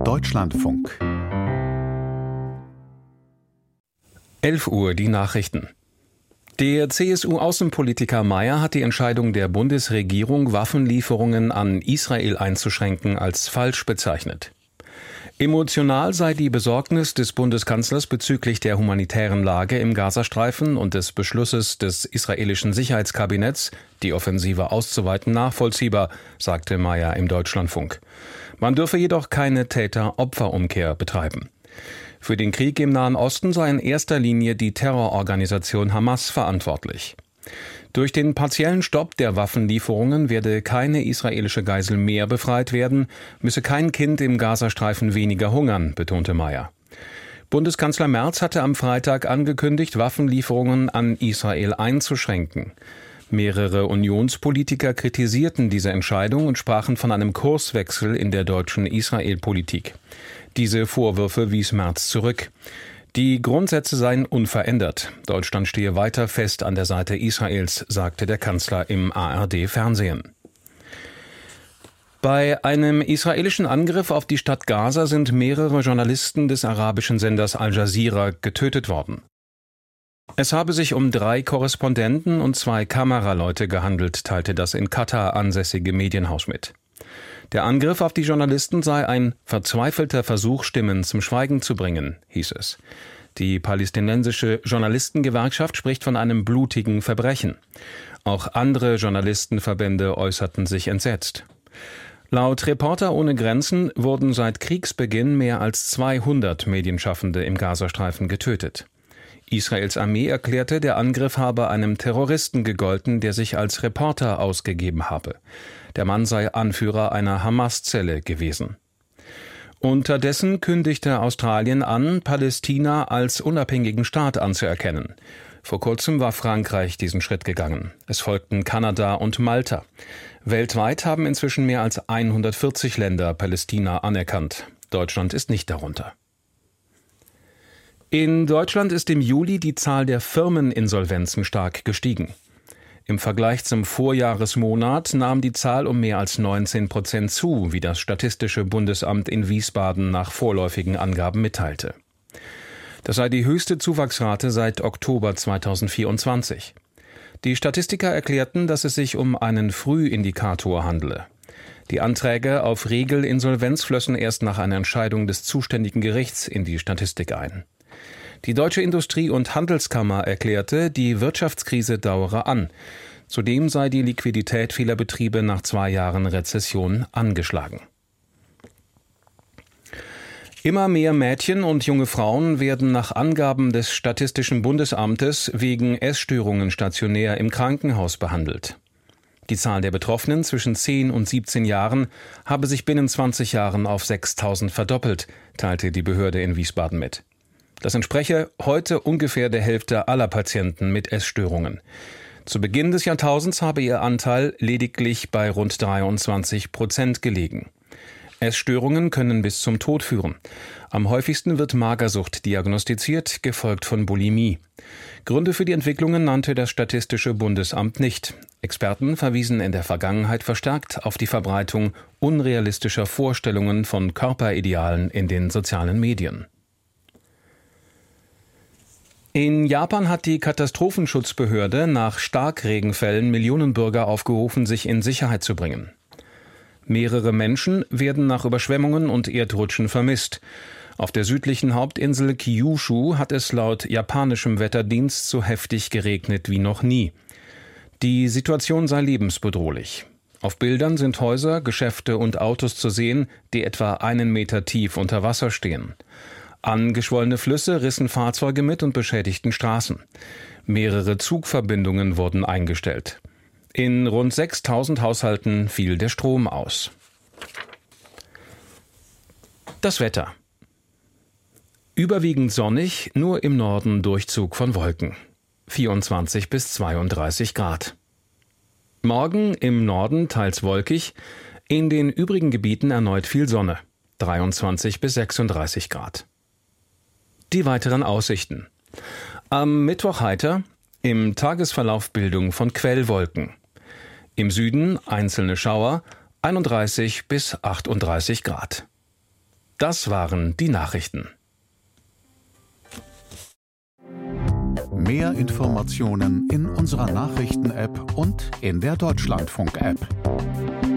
Deutschlandfunk 11 Uhr, die Nachrichten. Der CSU-Außenpolitiker Mayer hat die Entscheidung der Bundesregierung, Waffenlieferungen an Israel einzuschränken, als falsch bezeichnet. Emotional sei die Besorgnis des Bundeskanzlers bezüglich der humanitären Lage im Gazastreifen und des Beschlusses des israelischen Sicherheitskabinetts, die Offensive auszuweiten, nachvollziehbar, sagte Mayer im Deutschlandfunk. Man dürfe jedoch keine Täter-Opfer-Umkehr betreiben. Für den Krieg im Nahen Osten sei in erster Linie die Terrororganisation Hamas verantwortlich. Durch den partiellen Stopp der Waffenlieferungen werde keine israelische Geisel mehr befreit werden, müsse kein Kind im Gazastreifen weniger hungern, betonte Mayer. Bundeskanzler Merz hatte am Freitag angekündigt, Waffenlieferungen an Israel einzuschränken. Mehrere Unionspolitiker kritisierten diese Entscheidung und sprachen von einem Kurswechsel in der deutschen Israel-Politik. Diese Vorwürfe wies Merz zurück. Die Grundsätze seien unverändert. Deutschland stehe weiter fest an der Seite Israels, sagte der Kanzler im ARD-Fernsehen. Bei einem israelischen Angriff auf die Stadt Gaza sind mehrere Journalisten des arabischen Senders Al Jazeera getötet worden. Es habe sich um 3 Korrespondenten und 2 Kameraleute gehandelt, teilte das in Katar ansässige Medienhaus mit. Der Angriff auf die Journalisten sei ein verzweifelter Versuch, Stimmen zum Schweigen zu bringen, hieß es. Die palästinensische Journalistengewerkschaft spricht von einem blutigen Verbrechen. Auch andere Journalistenverbände äußerten sich entsetzt. Laut Reporter ohne Grenzen wurden seit Kriegsbeginn mehr als 200 Medienschaffende im Gazastreifen getötet. Israels Armee erklärte, der Angriff habe einem Terroristen gegolten, der sich als Reporter ausgegeben habe. Der Mann sei Anführer einer Hamas-Zelle gewesen. Unterdessen kündigte Australien an, Palästina als unabhängigen Staat anzuerkennen. Vor kurzem war Frankreich diesen Schritt gegangen. Es folgten Kanada und Malta. Weltweit haben inzwischen mehr als 140 Länder Palästina anerkannt. Deutschland ist nicht darunter. In Deutschland ist im Juli die Zahl der Firmeninsolvenzen stark gestiegen. Im Vergleich zum Vorjahresmonat nahm die Zahl um mehr als 19% zu, wie das Statistische Bundesamt in Wiesbaden nach vorläufigen Angaben mitteilte. Das sei die höchste Zuwachsrate seit Oktober 2024. Die Statistiker erklärten, dass es sich um einen Frühindikator handele. Die Anträge auf Regelinsolvenz flössen erst nach einer Entscheidung des zuständigen Gerichts in die Statistik ein. Die Deutsche Industrie- und Handelskammer erklärte, die Wirtschaftskrise dauere an. Zudem sei die Liquidität vieler Betriebe nach 2 Jahren Rezession angeschlagen. Immer mehr Mädchen und junge Frauen werden nach Angaben des Statistischen Bundesamtes wegen Essstörungen stationär im Krankenhaus behandelt. Die Zahl der Betroffenen zwischen 10 und 17 Jahren habe sich binnen 20 Jahren auf 6.000 verdoppelt, teilte die Behörde in Wiesbaden mit. Das entspreche heute ungefähr der Hälfte aller Patienten mit Essstörungen. Zu Beginn des Jahrtausends habe ihr Anteil lediglich bei rund 23% gelegen. Essstörungen können bis zum Tod führen. Am häufigsten wird Magersucht diagnostiziert, gefolgt von Bulimie. Gründe für die Entwicklungen nannte das Statistische Bundesamt nicht. Experten verwiesen in der Vergangenheit verstärkt auf die Verbreitung unrealistischer Vorstellungen von Körperidealen in den sozialen Medien. In Japan hat die Katastrophenschutzbehörde nach Starkregenfällen Millionen Bürger aufgerufen, sich in Sicherheit zu bringen. Mehrere Menschen werden nach Überschwemmungen und Erdrutschen vermisst. Auf der südlichen Hauptinsel Kyushu hat es laut japanischem Wetterdienst so heftig geregnet wie noch nie. Die Situation sei lebensbedrohlich. Auf Bildern sind Häuser, Geschäfte und Autos zu sehen, die etwa 1 Meter tief unter Wasser stehen. Angeschwollene Flüsse rissen Fahrzeuge mit und beschädigten Straßen. Mehrere Zugverbindungen wurden eingestellt. In rund 6.000 Haushalten fiel der Strom aus. Das Wetter. Überwiegend sonnig, nur im Norden Durchzug von Wolken. 24 bis 32 Grad. Morgen im Norden teils wolkig, in den übrigen Gebieten erneut viel Sonne. 23 bis 36 Grad. Die weiteren Aussichten. Am Mittwoch heiter, im Tagesverlauf Bildung von Quellwolken. Im Süden einzelne Schauer, 31 bis 38 Grad. Das waren die Nachrichten. Mehr Informationen in unserer Nachrichten-App und in der Deutschlandfunk-App.